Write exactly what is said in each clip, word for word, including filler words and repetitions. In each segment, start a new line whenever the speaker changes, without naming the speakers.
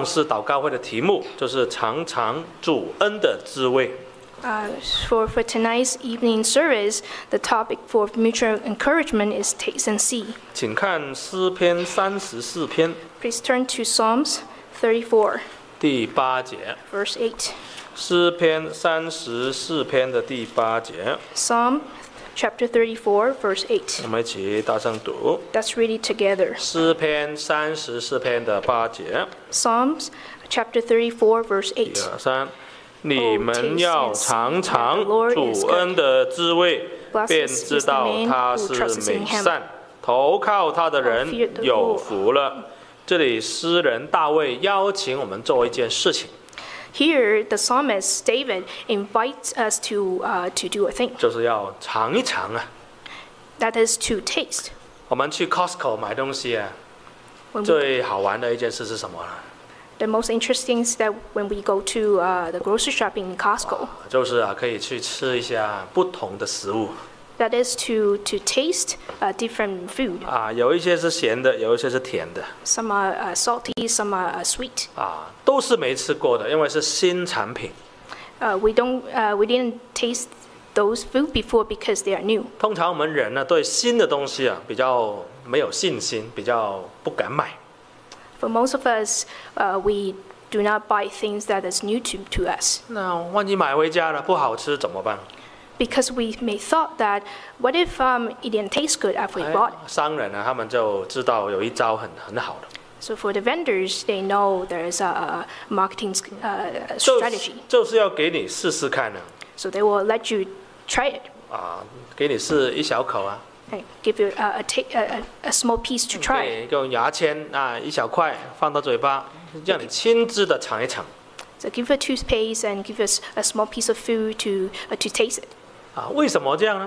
是祷告会的题目，就是尝尝主恩的滋味。
Uh, for, for tonight's evening service, the topic for mutual encouragement is taste and see.
请看诗篇三十四篇
Please turn to Psalms thirty-four,
第八节。
verse eight.
诗篇三十四篇的第八节，
Psalm chapter thirty-four, verse eight.
我们一起大声读。
Let's read it together.
诗篇三十四篇的八节，
Psalms chapter thirty-four, verse
一
eight.
二三，你们要尝尝主恩的滋味，便知道他是美善，投靠他的人有福了。这里诗人大卫邀请我们做一件事情，
Here, the psalmist David invites us to uh, to do a thing.
就是要尝一尝啊。
That is to taste.
我们去 Costco 买东西啊，
When we,
最好玩的一件事是什么呢？
the most interesting is that when we go to uh, the grocery shopping in Costco,
就是啊，可以去吃一下不同的食物
that is to to taste uh, different food.
啊，有一些是咸的，有一些是甜的
Some are uh, salty, some are uh, sweet.
啊，都是没吃过的，因为是新产品。
Uh, we don't uh, we didn't taste those food before because they are new.
通常我们人呢，对新的东西啊比较没有信心，比较不敢买。
For most of us, uh, we do not buy things that is new to, to us
那万一买回家了不好吃怎么办？
because we may thought that what if um, it didn't taste good after we
哎
bought it?
商人呢，他们就知道有一招很很好的，
So for the vendors, they know there is a, a marketing uh,
就
strategy.
就是要给你试试看呢，
So they will let you try it
啊，给你试一小口啊，
and give you a, a, ta- a, a- a small piece to
给
try.
你用牙签啊一小块放到嘴巴，让你亲自的尝一尝
So give you a toothpaste and give us a small piece of food to uh, to taste it.
啊。为什么这样呢？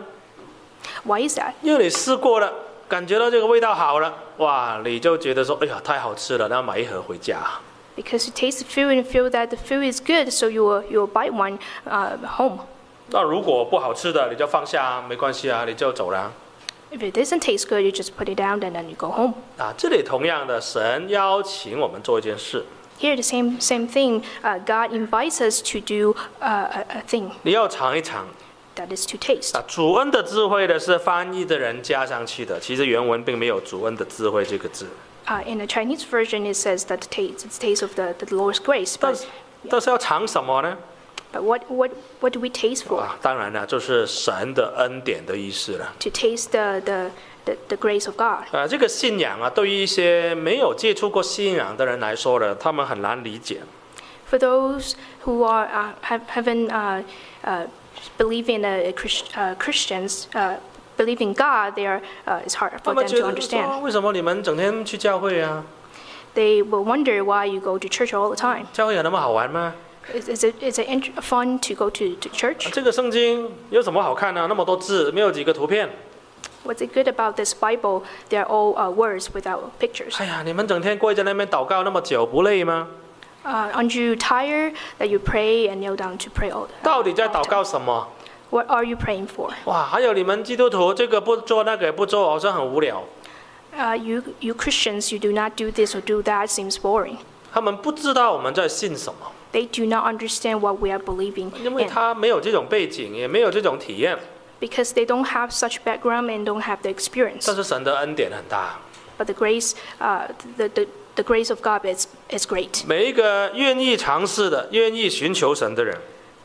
Why is that?
因为你试过了，感觉到这个味道好了，哇，你就觉得说，哎呀，太好吃了，那买一盒回家。
Because you taste the food and feel that the food is good, so you will you will buy one uh, home.
那如果不好吃的，你就放下，没关系啊，你就走了。
If it doesn't taste good, you just put it down and then you go home.
啊，这里同样的，神邀请我们做一件事，
Here, the same same thing. Uh, God invites us to do uh, a, a thing
你要尝一尝。
that is to taste.
啊，主恩的智慧的是翻译的人加上去的，其实原文并没有主恩的智慧这个字。
Uh, in the Chinese version, it says that the taste, it's taste of the, the Lord's grace.
但
But,
是，但是要尝什么呢？
but what, what, what do we taste for?
啊，当然了，就是神的恩典的意思了。
To taste the, the, the, the grace of God.
啊，这个信仰啊，对于一些没有接触过信仰的人来说呢，他们很难理解。
For those who are uh, have, haven't uh, uh, believe in uh, Christ, uh, Christians, uh, believe in God, they are, uh, it's hard
他
for
们
them
觉
to
得说，
understand.
为什么你们整天去教会啊？
They will wonder why you go to church all the time.
教会有那么好玩吗？
Is, is it, is it int- fun to go to, to church?
啊这个圣经有什么好看呢？那么多字，没有几个图片。
What's it good about this Bible? They're all uh, words without pictures.
哎呀，你们整天跪在那边祷告那么久，不累吗？
Uh, aren't you tired that you pray and kneel down to pray all the
到底在
all the
祷
time?
告什么？
What are you praying for?
哇，还有你们基督徒这个不做那个也不做，好像很无聊。
Uh, you, you Christians, you do not do this or do that, seems boring.
他们不知道我们在信什么，
They do not understand what we are believing
因为
in
他没有这种背景，也没有这种体验。
because they don't have such background and don't have the experience.
但是神的恩典很大，
But the grace, uh, the, the, the grace of God is, is great.
每一个愿意尝试的、愿意寻求神的人，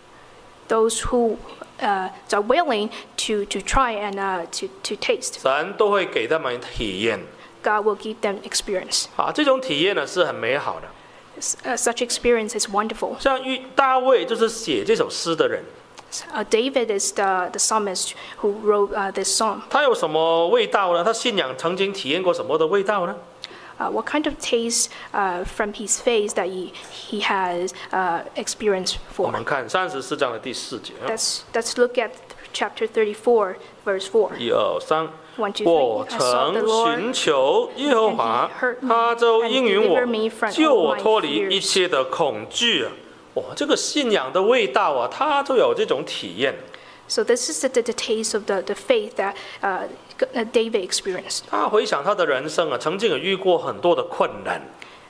Those who uh, are willing to, to try and uh, to, to taste,
神都会给他们体验。
God will give them experience.
啊，这种体验呢是很美好的。
S- Uh, such experience is wonderful.
像约大卫就是写这首诗的人，
Uh, David is the, the psalmist who wrote uh, this psalm.
他有什么味道呢？他信仰曾经体验过什么的味道呢？
Uh, what kind of taste uh, from his face that he, he has uh, experienced
我
for?
们看三十四章的第四节，
Let's, let's look at chapter thirty-four, verse four.
一二三。
One, two,
我
three. I sought
曾
the Lord,
寻求耶和华
and he heard me,
他就应允
and
我
delivered me from，
救
all
我
my
脱离
fears.
一切的恐惧啊！哇，这个信仰的味道啊，他就有这种体验。
So this is the, the, the taste of the, the faith that uh, David experienced.
他回想他的人生啊，曾经有遇过很多的困难，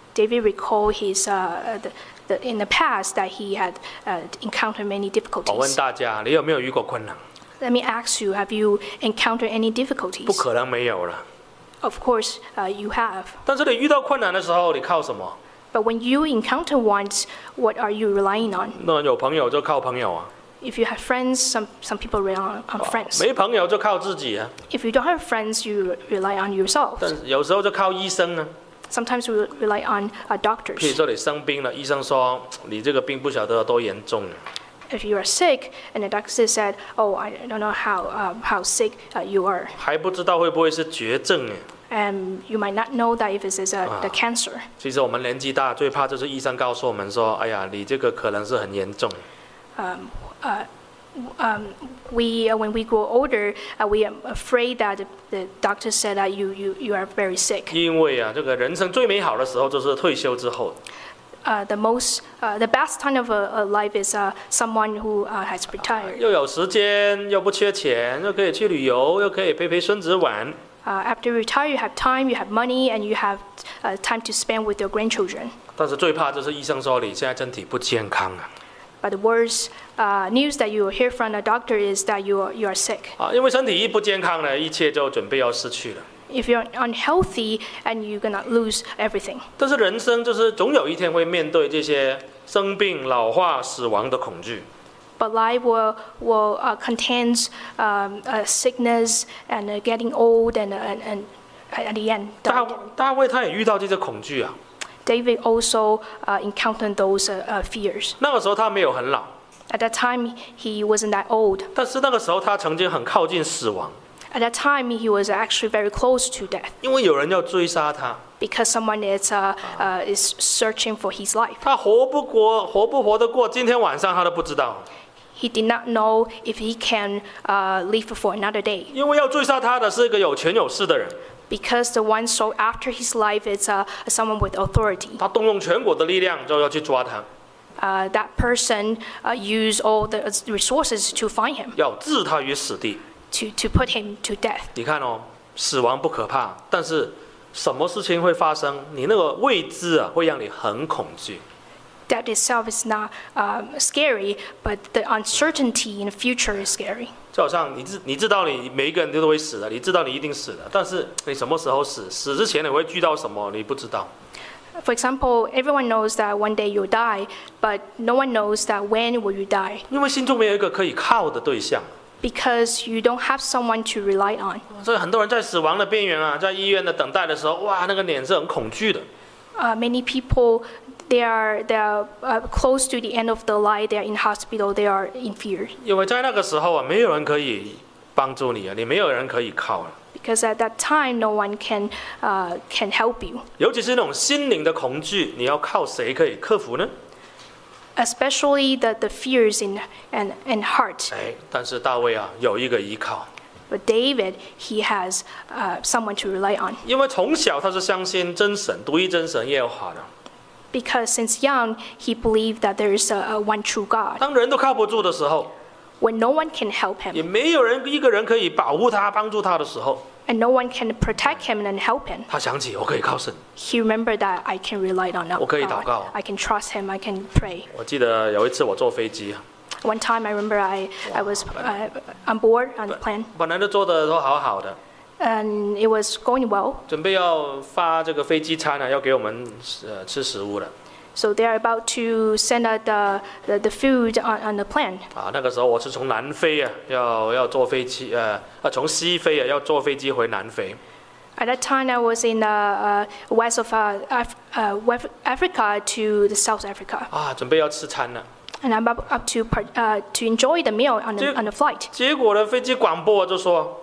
David recalled his uh, the, the, in the past that he had uh, encountered many
我问
difficulties.
大家，你有没有遇过困难？
Let me ask you, have you encountered any
不
difficulties?
可能没有了。
Of course, uh, you have.
但是你遇到困难的时候，你靠什么？
But when you encounter ones, what are you relying on?
那有朋友就靠朋友啊，
If you have friends, some, some people rely on, on friends.
没朋友就靠自己啊。
If you don't have friends, you rely on yourself.
但有时候就靠医生啊。
Sometimes we rely on uh,
譬如
doctors.
说你生病了，医生说你这个病不晓得有多严重。
If you are sick and the doctor said, "Oh, I don't know how um, how sick uh, you are,"
还不知道会不会是绝症哎。
and you might not know that if this is a, the cancer.
其实我们年纪大，最怕就是医生告诉我们说：“哎呀，你这个可能是很严重。”
Um, uh, um, we uh, when we grow older, uh, we are afraid that the, the doctor said that you, you you are very sick.
因为啊，这个人生最美好的时候就是退休之后。
Uh, the most, uh, the best time of a, a life is uh, someone who uh, has retired.
又有时间，又不缺钱，又可以去旅游，又可以陪陪孙子玩。
Uh, after you retire, you have time, you have money, and you have uh, time to spend with your grandchildren.
但是最怕就是医生说你现在身体不健康啊。
But the worst uh, news that you will hear from the doctor is that you are, you are sick.
啊，因为身体一不健康呢，一切就准备要失去了。
If you're unhealthy and you're gonna lose everything.
但是人生就是总有一天会面对这些生病、老化、死亡的恐惧。
But life will, will uh, contains um, uh, sickness and uh, getting old and, and, and at the end
大
died.
大卫他也遇到这些恐惧啊。
David also uh, encountered those uh, uh, fears.
那个时候他没有很老，
At that time, he wasn't that old.
但是那个时候他曾经很靠近死亡，
At that time, he was actually very close to death
因为有人要追杀他，
because someone is, uh, uh, is searching for his life.
他活不过，活不活得过今天晚上他都不知道，
He did not know if he can uh, live for another day
因为要追杀他的是一个有权有势的人，
because the one so after his life is uh, someone with authority.
他动用全国的力量就要去抓他，
Uh, that person uh, used all the resources to find him,
要置他于死地。
to, to put him to death.
你看哦，死亡不可怕，但是什么事情会发生？你那个未知啊，会让你很恐惧。
Death itself is not um, scary, but the uncertainty in the future is scary.
就好像你知你知道你每一个人都会死的，你知道你一定死的，但是你什么时候死？死之前你会遇到什么？你不知道。
For example, everyone knows that one day you'll die, but no one knows that when will you die
因为心中没有一个可以靠的对象，
because you don't have someone to rely on.
所以很多人在死亡的边缘啊，在医院的等待的时候，哇，那个脸是很恐惧的。
Uh, many people, they are, they are uh, close to the end of the life, they are in hospital, they are in fear.
因为在那个时候啊，没有人可以帮助你啊，你没有人可以靠啊。
Because at that time, no one can, uh, can help you.
尤其是那种心灵的恐惧，你要靠谁可以克服呢？
Especially the, the fears in and, and heart.
哎，但是大卫啊，有一个依靠，
But David, he has uh, someone to rely on.
因为从小他是相信真神、独一真神耶和华的。
Because since young, he believed that there is a, a one true God.
当人都靠不住的时候，
When no one can help
也
him,
没有人一个人可以保护他、帮助他的时候，
and no one can protect him and help him,
他想起我可以靠神。
he remembered that I can rely on
我可以祷告。
God. I can trust him, I can pray.
我记得有一次我坐飞机，
One time I remember I, I was uh, on board on the plane,
本来都坐的都好好的，
and it was going well.
准备要发这个飞机餐呢，要给我们呃吃食物了。
So they're about to send out the, the, the food on, on the plane.
啊，那个时候我是从南非啊，要要坐飞机，呃，啊从西非啊要坐飞机回南非。
At that time, I was in uh, uh, west of uh, Af- uh, West Africa to the South Africa,
啊，准备要吃餐了。
and I'm up, up to part, uh, to enjoy the meal on the,
Dude.
on the flight.
结果呢，飞机广播就说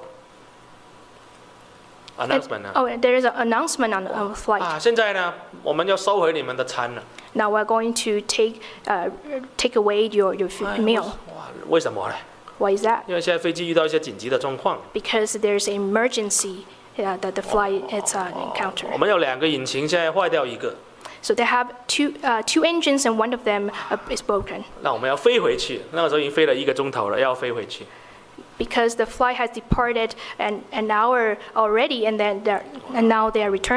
And-
announcement 啊，
oh, there is an announcement on the, on the flight.
啊，现在呢，我们要收回你们的餐了。
Now we're going to take uh, take away your your food
哎
meal.
哇，为什么呢？
Why is that?
因为现在飞机遇到一些紧急的状况，
Because there's an emergency uh, that the flight is uh,
我
encountered.
们有两个引擎，现在坏掉一个，
So they have two uh, two engines, and one of them uh, is broken.
那我们要飞回去。那个时候已经飞了一个钟头了，要飞回去。
Because the flight has departed an, an hour already, and then they're, and now they are returning.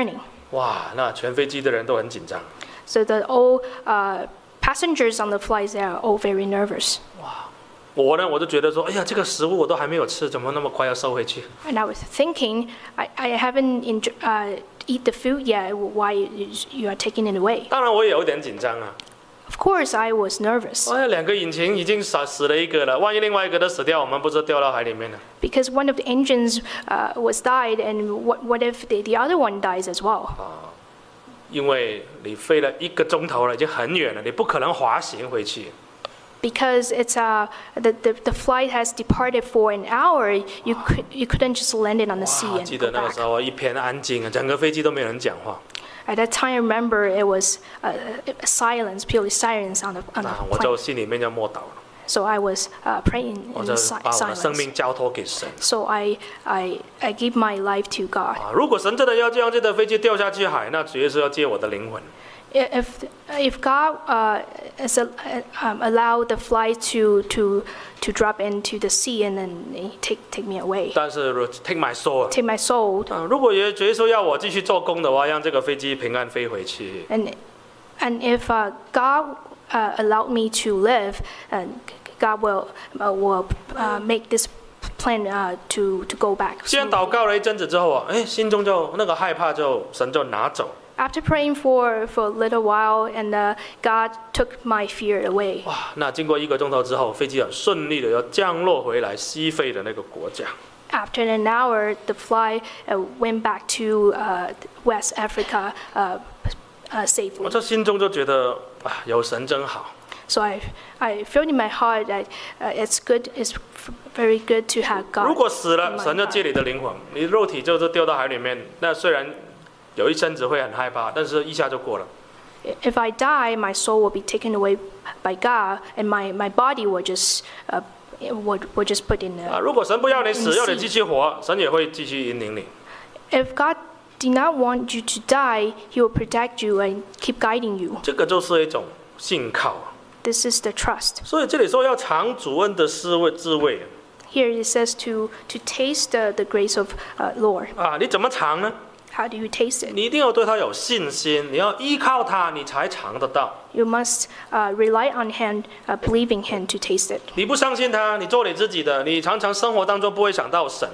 哇，那全飞机的人都很紧张。
So the all uh, passengers on the flights they are all very nervous.
哇，我呢，我就觉得说，哎呀，这个食物我都还没有吃，怎么那么快要收回去？
And I was thinking, I, I haven't enjoy, uh, eat the food yet. Why you, you are taking it away?
当然我也有点紧张啊。
Of course, I was nervous.
哎呀，两个引擎已经死死了一个了，万一另外一个都死掉，我们不是掉到海里面了？
Because one of the engines uh, was died, and what, what if the, the other one dies as well?
啊，因为你飞了一个钟头了，已经很远了，你不可能滑行回去。
Because it's uh, the, the, the flight has departed for an hour, you, could, you couldn't just land it on the sea
哇，
and
记
go
得那个
back.
时候一片安静啊，整个飞机都没有人讲话。
At that time, I remember it was uh, silence, purely silence on the, on
那
the
我就
plane.
心里面就默祷了，
So I was uh, praying
我
in
就
si-
把我的生
silence.
命交托给神。
So I, I, I give my life to God.
啊，如果神真的要这样这架飞机掉下去海，那主耶稣要接我的灵魂。
If, if God uh, is, uh, um, allow the flight to, to, to drop into the sea and then take, take me away,
但是如 take my soul，
take my soul,
啊，如果耶主耶稣要我继续做工的话，让这个飞机平安飞回去，
and, and if uh, God uh, allowed me to live, and God will, uh, will uh, make this plan uh, to, to go back.
既然祷告了一阵子之后啊，哎，心中就那个害怕就神就拿走。
After praying for, for a little while, and uh, God took my fear away.
哇，那经过一个钟头之后，飞机很顺利的要降落回来西非的那个国家。
After an hour, the flight uh, went back to uh, West Africa uh, uh,
我
safely.
这心中就觉得啊，有神真好。
So I, I felt in my heart that uh, it's good, it's very good to have
如
God.
果死
in
了，
my
神就接
heart.
你的灵魂，你肉体就是掉到海里面。那虽然有一阵子会很害怕，但是一下就过了。
If I die, my soul will be taken away by God, and my, my body will just uh, will, will just put in
啊，
the.
如果神不要你
in
死，
the
要你
sea.
继续活，神也会继续引领你。
If God did not want you to die, He will protect you and keep guiding you.
这个就是一种信靠。
This is the trust.
所以这里说要尝主恩的滋味滋味
Here it says to, to taste the, the grace of uh, Lord.
啊，你怎么尝呢？
How do you taste it?
你一定要对他有信心，你要依靠他，你才尝得到。
You must uh, rely on Him, uh, believe in Him to taste it.
你不相信他，你做你自己的，你常常生活当中不会想到神。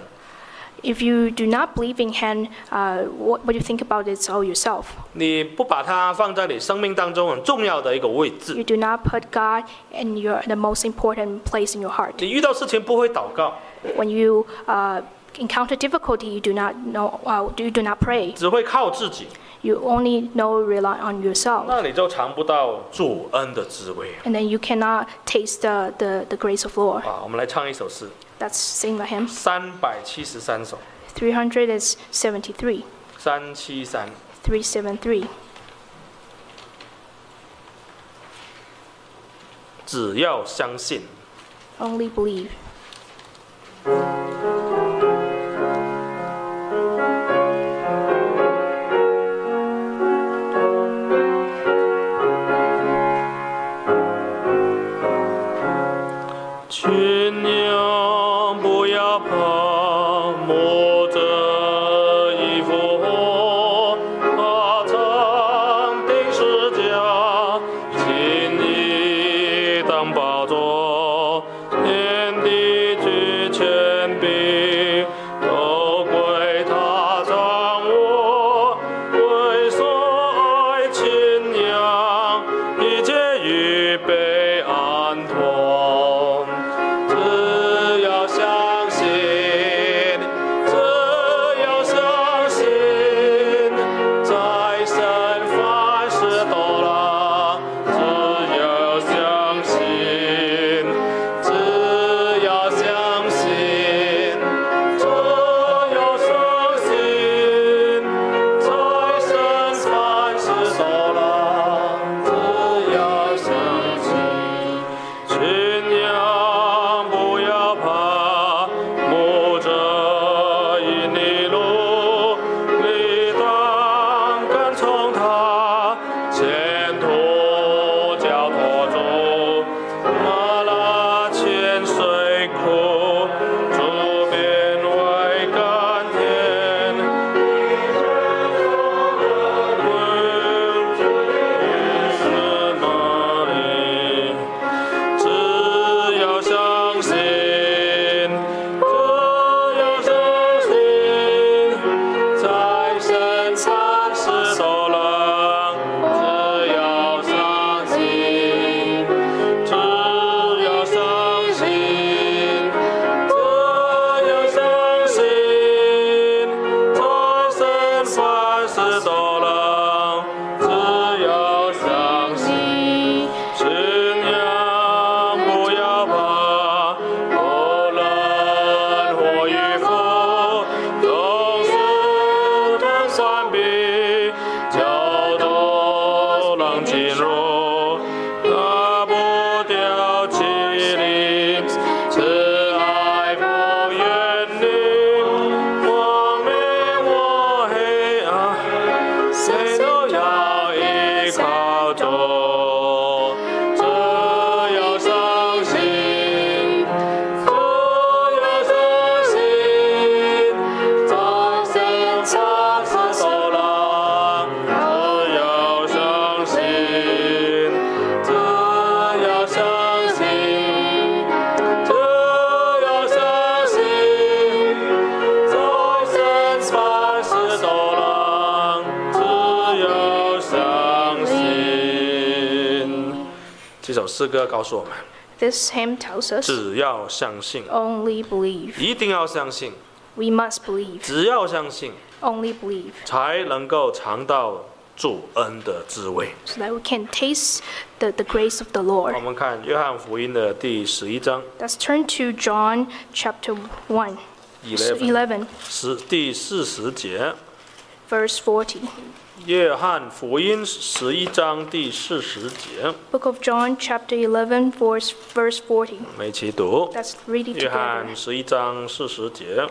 If you do not believe in Him, uh, what, what you think about it is all yourself.
你不把它放在你生命当中很重要的一个位置，
You do not put God in your, the most important place in your heart.
你遇到事情不会祷告，
When you uh, encounter difficulty, you do not know, uh, you do not pray.
只会靠自己，
You only know rely on yourself.
那你就尝不到主恩的滋味
And then you cannot taste the, the, the grace of Lord.
啊！我们来唱一首诗，
That's sing the hymn.
三百七十三首，
three hundred seventy-three.
三七三。
three seventy-three.
只要相信。
Only believe.
Be 是多能，只要相信。新娘不要怕，无论祸与福，总是同关闭，就都能进入，拿不掉气力，慈爱不远离，我明我黑啊，谁都要依靠主，只要相信，只要相信，在神创始都能，只要相信，只要相信，只要相信，在神创始都能，只要相信。这首诗歌告诉我们，
This hymn tells us
只要相信，
only believe.
一定要相信，
We must believe.
只要相信，
Only believe.
才能够尝到主恩的滋味。
So that we can taste the, the grace of the Lord.
我们看约翰福音的第十一章
Let's turn to John chapter one, eleven,
十第四十节，
verse forty.
约翰福音十一章第四十节，
Book of John chapter eleven, verse, verse forty.
我们一起读。
Let's read it
约
together.
翰十一章四十节，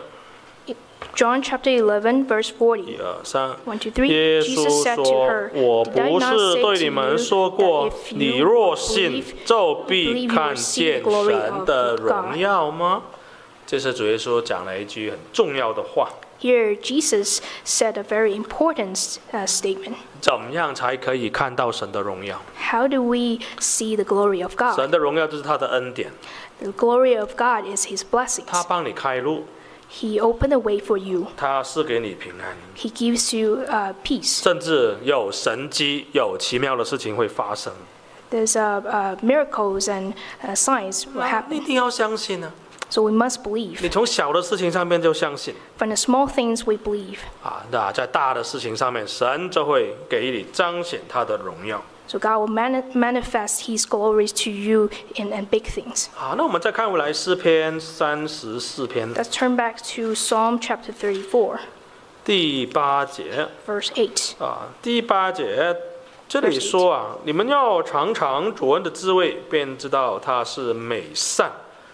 John chapter eleven, verse
一
forty.
二三。
One, two, three.
耶
Jesus
稣
said to
说
her,：“
我
Did I
不
not
是
say
对
to
你们
you
说
that
过，
if
你
you
若信
believe,，
就
believe
必
you
看
will see
见
the glory
神
of
的
God
荣耀吗？”这是主耶稣讲了一句很重要的话。
Here, Jesus said a very important uh, statement.
怎么样才可以看到神的荣耀？
How do we see the glory of God?
神的荣耀就是他的恩典，
The glory of God is His
他
blessings.
帮你开路，
He opened the way for you.
他赐给你平安，
He gives you uh, peace.
甚至有神迹、有奇妙的事情会发生。
There's uh, uh, miracles and uh, signs will
那你一
happen.
定要相信呢、
So we must believe.
你从小的事情上面就相信
From the small things we believe.
啊，那在大的事情上面，神就会给你彰显他的荣耀。
So God will mani- manifest His glories to you in, in big things.
好，那我们再看回来诗篇三十四篇
Let's turn back to Psalm chapter thirty-four,
第八节
verse eight.
啊，第八节这里说啊，你们要尝尝主恩的滋味，便知道他是美善。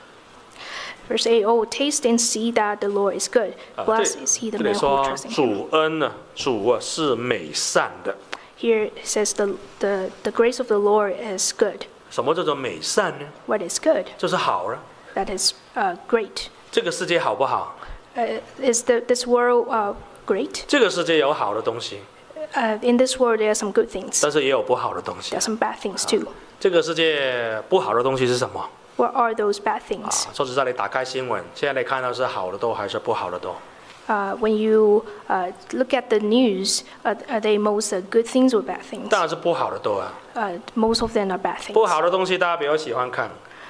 Verse eight, oh, taste and see that the Lord is good.
啊，
Blessed
这
is he the
这里
man who
说
trusts in him.
主恩呢，主啊是美善的。
Here it says the, the, the grace of the Lord is good.
什么叫做美善呢？
What is good?
就是好了。
That is uh, great.
这个世界好不好？
Uh, is the, this world uh, great?
这个世界有好的东西，
Uh, in this world, there are some good things.
但是也有不好的东西
There are。some bad things too.
这个世界不好的东西是什么？
What are those bad
啊
things?，
说实在，你打开新闻，现在你看到是好的多还是不好的多？
Uh, when you uh, look at the news, uh, are they most uh, good things or bad things?
当然是不好的多啊。
Uh, most of them are bad
不
things.
好的东西大家比较喜欢看，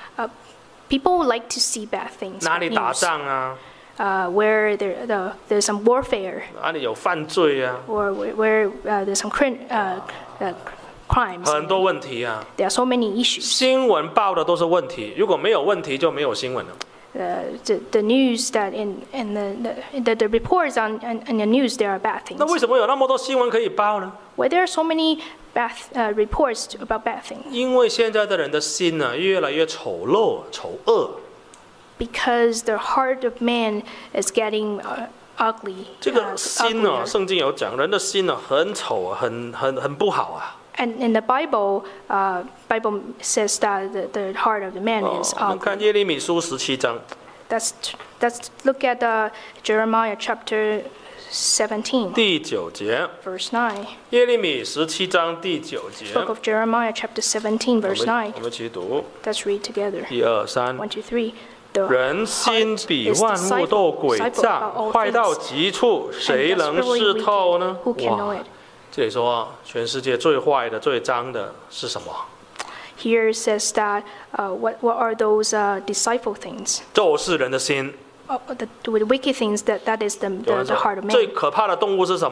People like to see bad things.
哪
bad
里打
news.
仗啊，
Uh, where there, the, there's some warfare,
哪里有犯罪啊，
or where, where uh, there's some crim, uh, uh, crimes.
很多问题啊。
There are so many issues.
新闻报的都是问题，如果没有问题就没有新闻了。
Uh, the, the news that in, in the, the, the reports on in, in the news, there are bad things.
那为什么有那么多新闻可以报呢？
Why there are so many bad uh, reports about bad things?
因为现在的人的心呢、越来越丑陋、丑恶。
Because the heart of man is getting uh, ugly.
这
uh,
个心呢、
uglier.
圣经有讲，人的心呢、很丑啊，很很很不好啊。
And in the Bible, uh, Bible says that the, the heart of the man
哦
is
我们看
ugly.
耶利米书十七章，
That's that's look at uh, Jeremiah chapter seventeen,
第九节，
verse nine.
耶利米十七章第九节，
Book of Jeremiah chapter seventeen,
我
verse
们
nine.
我们一起读，
Let's read together.
一二三。
One, two, three. The
人心
heart
比
is
万物都
deceitful
诡
deceitful about
诈，
all
坏到
things,
极处，谁
and
能
desperately
识透
wicked.
呢？
Who can know
哇
it?，
这里说全世界最坏的、最脏的是什么？
Here it says that uh, what what are those uh, deceitful things?
就是人的心。
Oh, the, the wicked things that that is the
有
the,
人
the
说
heart of
最
man.
可怕的动物是什么？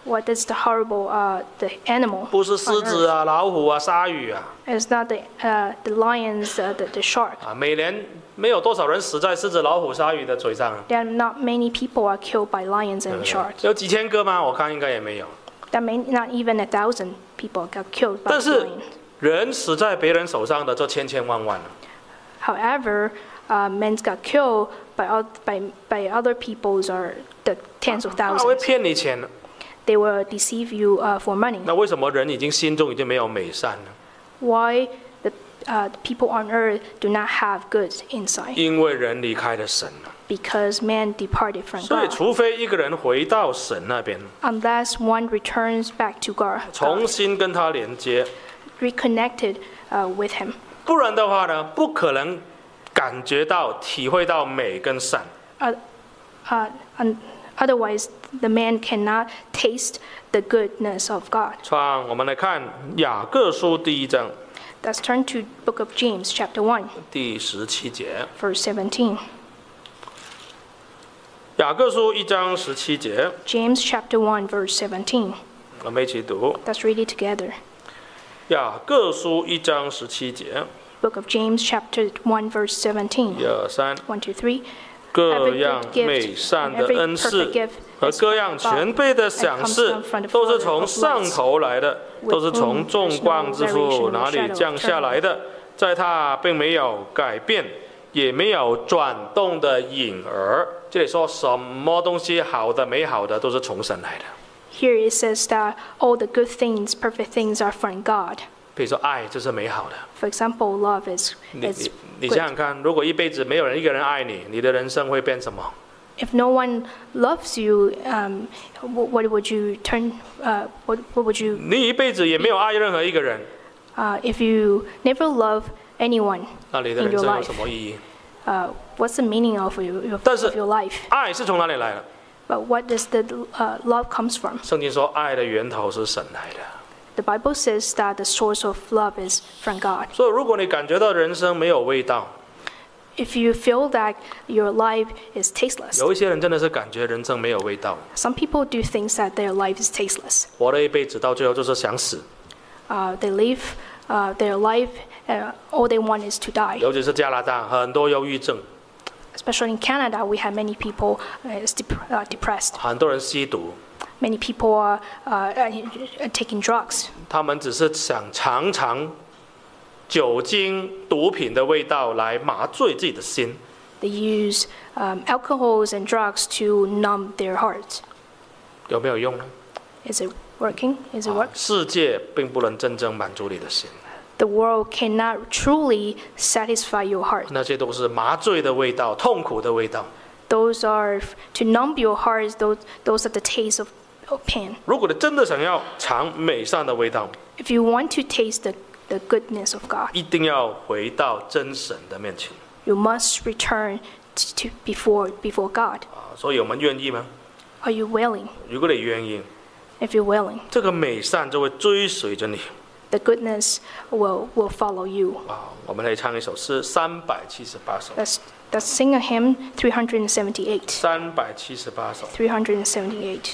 What is the horrible uh, the animal?
不是狮子啊、老虎啊、鲨鱼啊。
It's not the uh, the lions, uh, the the shark.
啊，每年没有多少人死在狮子、老虎、鲨鱼的嘴上啊。
There are not many people are killed by lions and sharks.
有几千个吗？我看应该也没有。
That may not even a thousand people got killed by
但是
lions.
人死在别人手上的这千千万万啊。
However, uh, men got killed by by by other people's are the tens of
他会
thousands.
骗你钱。
They will deceive you uh, for money.
那为什么人已经心中已经没有美善呢？
Why the uh, people on earth do not have good inside?
因为人离开了神了。
Because man departed from
所以，
God.
除非一个人回到神那边，
Unless one returns back to God,
重新跟他连接，
reconnected uh, with Him.
不然的话呢，不可能感觉到、体会到美跟善。
Uh, uh, un- otherwise, the man cannot taste the goodness of God.
创，我们来看雅各书第一章
Let's turn to Book of James, chapter one,
第十七节。
verse seventeen.
雅各书一章十七节，
James chapter one, verse seventeen.
我们一起读。
Let's read it together.
雅各书一章十七节，
Book of James chapter one, verse seventeen.
一二三，
one, two, three.
各样美善的恩赐和各样全备的赏赐，都是从上头来的，都是从众光之父哪里降下来的，在他并没有改变，也没有转动的影儿。这里说什么东西好的、美好的，都是从神来的。
Here it says that all the good things, perfect things are from God.
比如说爱，这是美好的。
For example, love is,
你
is
你你
good.
想想看，如果一辈子没有人一个人爱你，你的人生会变什么？
If no one loves you, um, wh- what would you turn? Uh, what, what would you?
你一辈子也没有爱任何一个人，
Uh, if you never love anyone,
那你的
In
人
your
生有
life.
什么意义？
uh, what's the meaning of your, your,
但是
of your life?
爱是从哪里来的？
But what does the uh, love comes from?
圣经说，爱的源头是神来的。
The Bible says that the source of love is from God.
所以，如果你感觉到人生没有味道，
If you feel that your life is tasteless,
有一些人真的是感觉人生没有味道，
some people do things that their life is tasteless.
活了一辈子，到最后就是想死。
Uh, they live uh, their life, uh, all they want is to die.
尤其是加拿大，很多忧郁症，
Especially in Canada, we have many people uh, is dep- uh, depressed.
很多人吸毒，
Many people are uh, uh, taking drugs.
他们只是想尝尝酒精、毒品的味道来麻醉自己的心。
They use um, alcohols and drugs to numb their hearts.
有没有用呢？
Is it working? Is it
啊
work?
世界并不能真正满足你的心，
The world cannot truly satisfy your heart.
那些都是麻醉的味道、痛苦的味道。
Those are f- to numb your hearts. Those those are the taste of, of pain.
如果你真的想要尝美善的味道，
If you want to taste the, the goodness of God,
一定要回到真神的面前
you must return to, to before before God.
啊！所以我们愿意吗？
Are you willing?
如果你愿意，
If you're willing,
这个美善就会追随着你
the goodness will will follow you.
啊！我们来唱一首诗，三百七十八首，
Let's let's sing a hymn three hundred seventy-eight.
三百七十八首。
three hundred seventy-eight.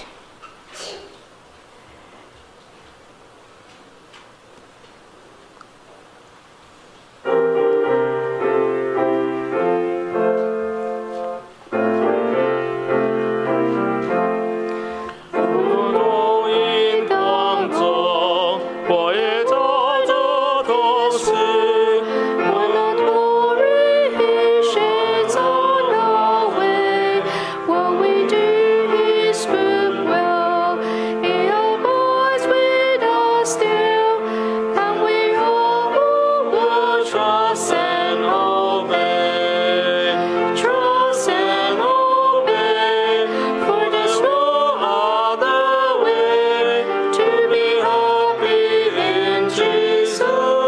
What we do is goodwill. It abides with us still, and we all will trust and obey. Trust and obey, for there's no other way to be happy in Jesus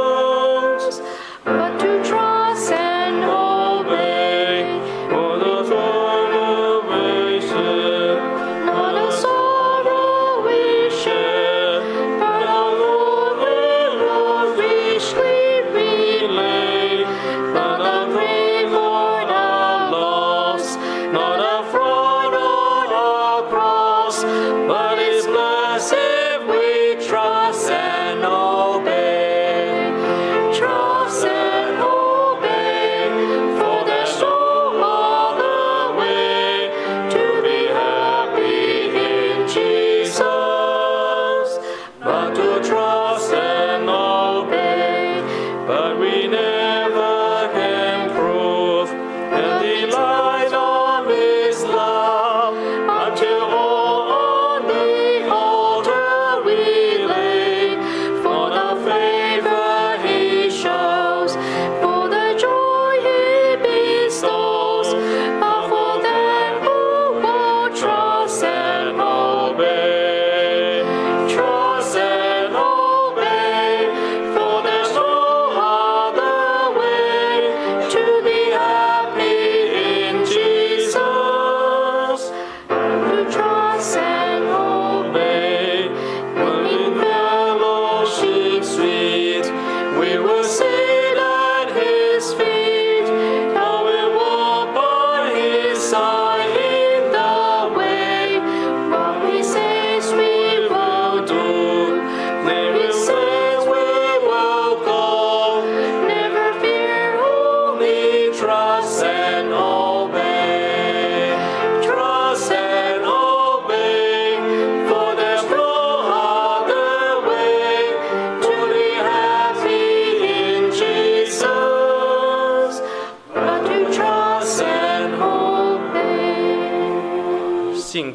but to trust and obey. Not a sorrow we share, but our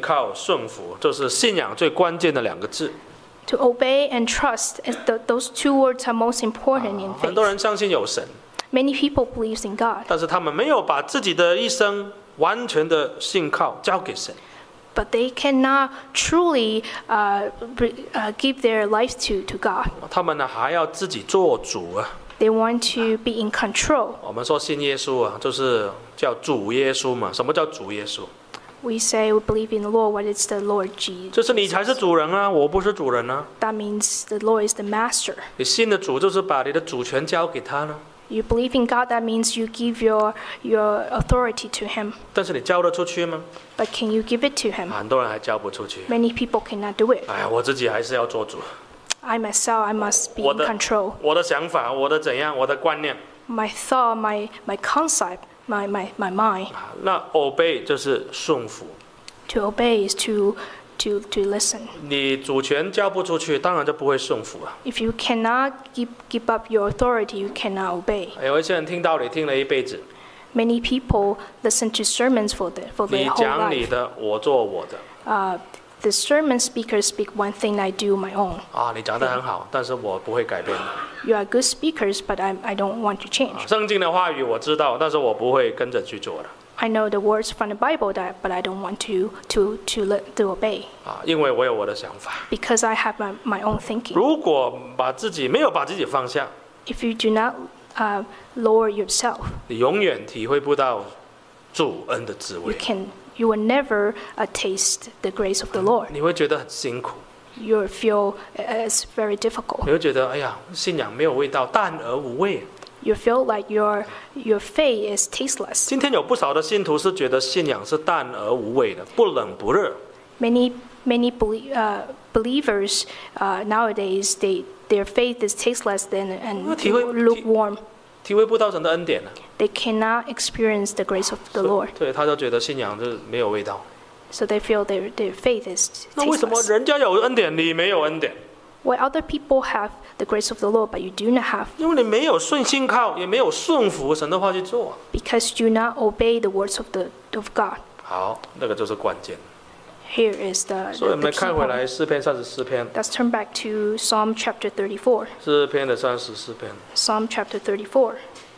靠、顺服，这是信仰最关键的两个字。
To obey and trust, the, those two words are most important in
很多
faith.
人相信有神，
Many people believe in God,
但是他们没有把自己的一生完全的信靠交给神。
but they cannot truly uh, uh, give their life to, to God.
他们呢还要自己做主啊。
They want to be in control.
我们说信耶稣啊，就是叫主耶稣嘛。什么叫主耶稣？
We say we believe in the Lord, what is the Lord Jesus?
就是你才是主人啊，我不是主人啊。
That means the Lord is the master.
你信的主就是把你的主权交给他呢。
You believe in God, that means you give your, your authority to Him.
但是你交得出去吗？
But can you give it to Him?
很多人还交不出去。
Many people cannot do it.
哎呀，我自己还是要做主。
I myself, I must be
我
in
的
control.
我的想法，我的怎样，我的观念。
My thought, my, my concept, my, my, my mind.
那 obey 就是顺服。
To obey is to, to, to listen.
你主权交不出去，当然就不会顺服啊。
If you cannot give, give up your authority, you cannot obey.
有一些人听道理听了一辈子，
Many people listen to sermons for, the, for
你
their whole
讲你
life.
的，我做我的。
Uh, the sermon speakers speak one thing, I do my own.
啊，你讲得很好，但是我不会改变。
You are good speakers, but I, I don't want to change.
圣经的话语我知道，但是我不会跟着去做的。
I know the words from the Bible, that, but I don't want to, to, to, let, to obey.
啊，因为我有我的想法。
Because I have my, my own thinking.
如果把自己没有把自己放下，
If you do not uh, lower yourself,
你永远体会不到主恩的滋
you
味。
can you will never uh, taste the grace of the Lord.
你会觉得很辛苦，
You will feel uh, it's very difficult.
你会觉得哎呀，信仰没有味道，淡而无味。
You feel like your your faith is tasteless.
今天有不少的信徒是觉得信仰是淡而无味的，不冷不热。
Many many belie- uh, believers uh, nowadays they their faith is tasteless and, and
体会-
lukewarm.
体会不到神的恩典了，
They cannot experience the grace of the
所以
Lord,
对，他就觉得信仰就是没有味道。
so they feel their their faith is
那为什么
tasteless.
人家有恩典，你没有恩典？
Why other people have the grace of the Lord, but you do not have,
因为你没有顺信靠，也没有顺服神的话去做。
because you do not obey the words of the of God.
好，那个就是关键。
Here is the,
所以我
the,
们
the
来
key
看回
point.
来诗篇三十四篇，
Let's turn back to Psalm chapter thirty-four.
诗篇的三十四篇，
Psalm chapter thirty-four.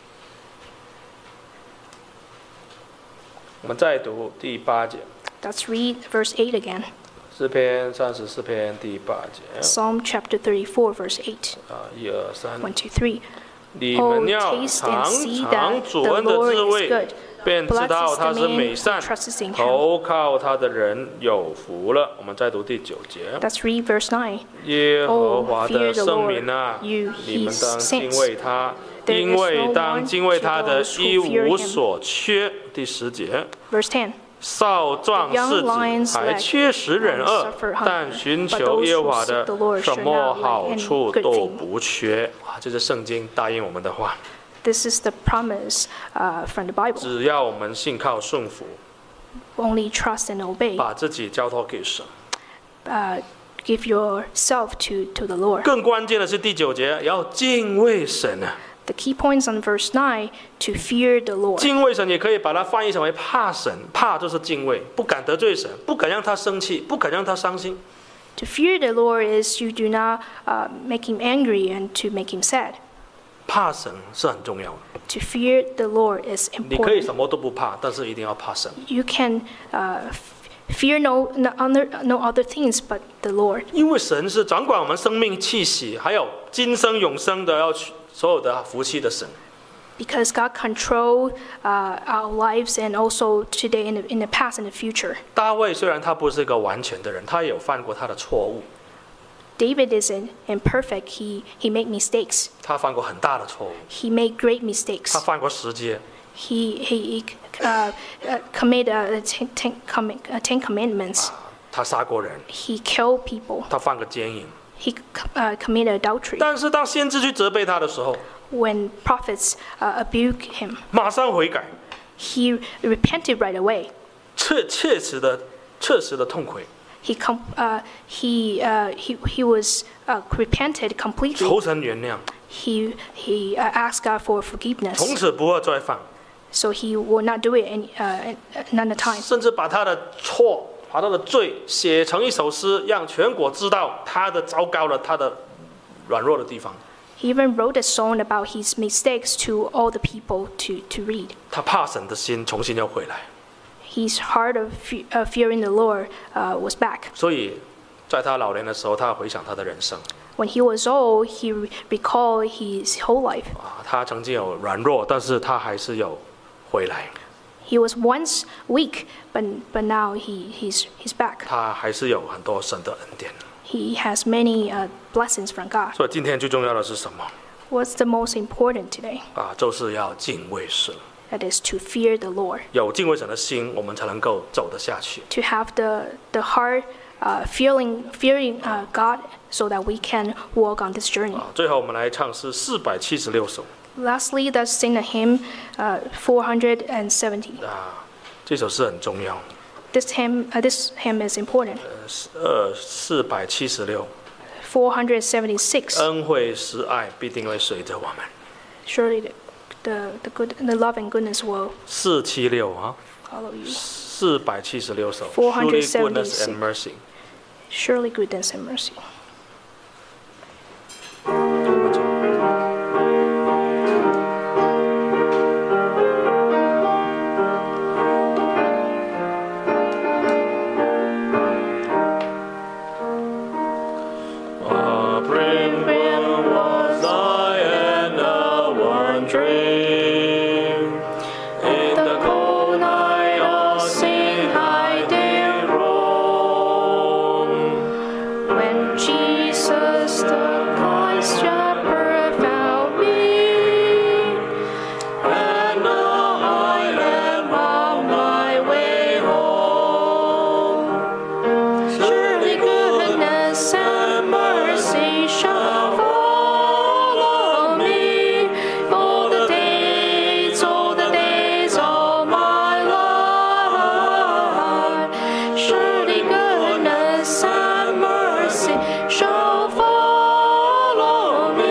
我们再读第八节，
Let's read verse eight again.
诗篇三十四篇第八节，
Psalm chapter thirty-four, verse eight.
啊，一二三，
One, two, three.
你
Oh,
们要
taste and
尝
see
尝
that
主
the
恩的
Lord
滋
is
味
good.，
便知
Blessed
道
is
他
the
是
man
美
who
善，
trusts in him.
投靠他的人有福了。我们再读第九节，
Let's read verse nine.
耶和华
Oh,
的
fear the
圣
Lord,
民啊，
you
你们
his
当敬
saints.
畏他，
There
因
is
为
no
当
one
敬畏
to
他的
those who
一
fear
无
him.
所缺。第十节。
Verse ten.
少壮
The young
士
lions
子还
lack
缺食忍
and
饿
suffer，hunger,
但寻
but
求
those
耶和
who
华
seek
的
the Lord
什
shall
么
not lack
好
any
处
good
都
thing.
不缺。啊，这是圣经答应我们的话。
This is the promise uh, from the Bible.
只要我们信靠顺服，
Only trust and obey.
把自己交托给神。
Uh, give yourself to, to the Lord.
更关键的是第九节，要敬畏神啊！
The key points on verse nine, to fear the Lord.
敬畏神也可以把它翻译成为怕神，怕就是敬畏，不敢得罪神，不敢让他生气，不敢让他伤心。
To fear the Lord is you do not uh, make him angry and to make him sad.
怕神是很重要的。
To fear the Lord is
你可以
important.
什么都不怕，但是一定要怕神，
You can uh, fear no, no, other, no other things but the Lord.
因为神是掌管我们生命气息，还有今生永生的要去所有的福气的神。
Because God controls uh, our lives and also today in the, in the past and the future.
大卫虽然他不是一个完全的人，他也有犯过他的错误，
David isn't imperfect. He, he made mistakes.
他犯过很大的错误，
He made great mistakes.
他犯过十诫，
He, he, he uh, uh, committed uh, ten, ten, command- uh, ten commandments.
他杀过人，
He killed people.
他犯过奸淫。
He uh, committed adultery.
但是当先知去责备他的时候，
When prophets uh, rebuked him,
马上悔改，
he repented right away.
切切实的、切实的痛悔，
He com- uh, he, uh, he he was uh, repented completely.
求神原谅，
He he uh, asked God for
从
forgiveness,
此不会再犯，
so he will not do it any uh, another time.
甚至把他的错把他的罪写成一首诗，让全国知道他的糟糕了，他的软弱的地方。
He even wrote a song about his mistakes to all the people to, to read.
他怕神的心重新要回来。
His heart of fe- uh, fearing the Lord uh, was back.
所以，在他老年的时候，他回想他的人生。
When he was old, he re- recalled his whole life.
啊，他曾经有软弱，但是他还是有回来。
He was once weak, but, but now he, he's, he's back.
他还是有很多神的恩典。
He has many uh, blessings from God.
所以今天最重要的是什么？
What's the most important today?
啊，就是要敬畏神。
That is to fear the Lord.
有敬畏神的心，我们才能够走得下去。
To have the, the heart uh, feeling, fearing uh, God so that we can walk on this journey.
啊，最后我们来唱诗四百七十六首。
Lastly, let's sing the hymn uh, four hundred seventy.
啊，这首诗很重要。
This hymn, uh, this hymn is important.
呃，四百七十六，
four hundred seventy-six.
恩惠慈爱必定会随着我们。
Surely the, the, the, good, the love and goodness will
四七六啊，
follow you.
四百七十六首。
four
Surely
hundred
goodness
seventy-six.
and mercy。
Surely goodness and mercy.
我们唱 A brim brim was I and a one dream. In the cold night of sin I did roam.
When Jesus the Christ shepherd found me,
And now I am on my way home.
surely goodness and mercy shall follow me all the days, all the days of my life. Surely goodness and mercy shall follow me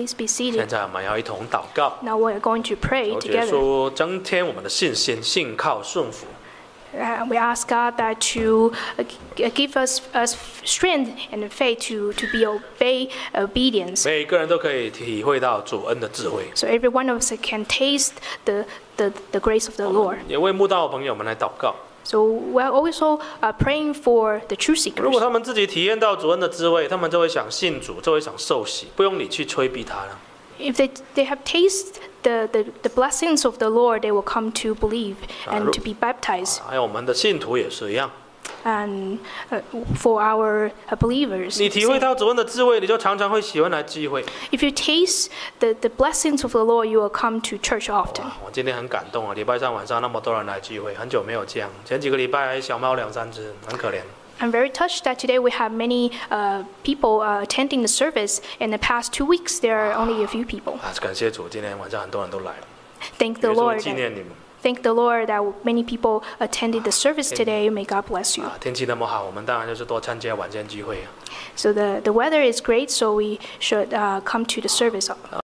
Please be
现
seated.
在我们要一同祷告，
Now we are going to pray
求耶
together.
稣增添我们的信心，信靠顺服。
Uh, we ask God that to uh, g- give us, us strength and faith to, to be obey obedience.
每个人都可以体会到主恩的智慧。
So every one of us can taste the, the, the grace of the Lord.
也为慕道的朋友们来祷告。
So we're also uh, praying for the truth
如果
seekers.
他们自己体验到主恩的滋味，他们就会想信主，就会想受洗，不用你去催逼他了。
If they, they have tasted the, the, the blessings of the Lord, they will come to believe and to be baptized.
还有我们的信徒也是一样，
And uh, for our uh, believers,
你体会
same.
到主恩的滋味，你就常常会喜欢来聚会。
If you taste the, the blessings of the Lord, you will come to church often.
哇，我今天很感动啊！礼拜三晚上那么多人来聚会，很久没有这样。前几个礼拜还小猫两三只，很可怜。
I'm very touched that today we have many uh, people uh, attending the service. In the past two weeks, there are only a few people.
啊，感谢主，今天晚上很多人都来了，
Thank the
也是为
Lord.
纪
That,
念你们
thank the Lord that many people attended the service today. May God bless you.
啊！天气那么好，我们当然就是多参加晚间聚会啊。
So the, the weather is great, so we should uh, come to the service.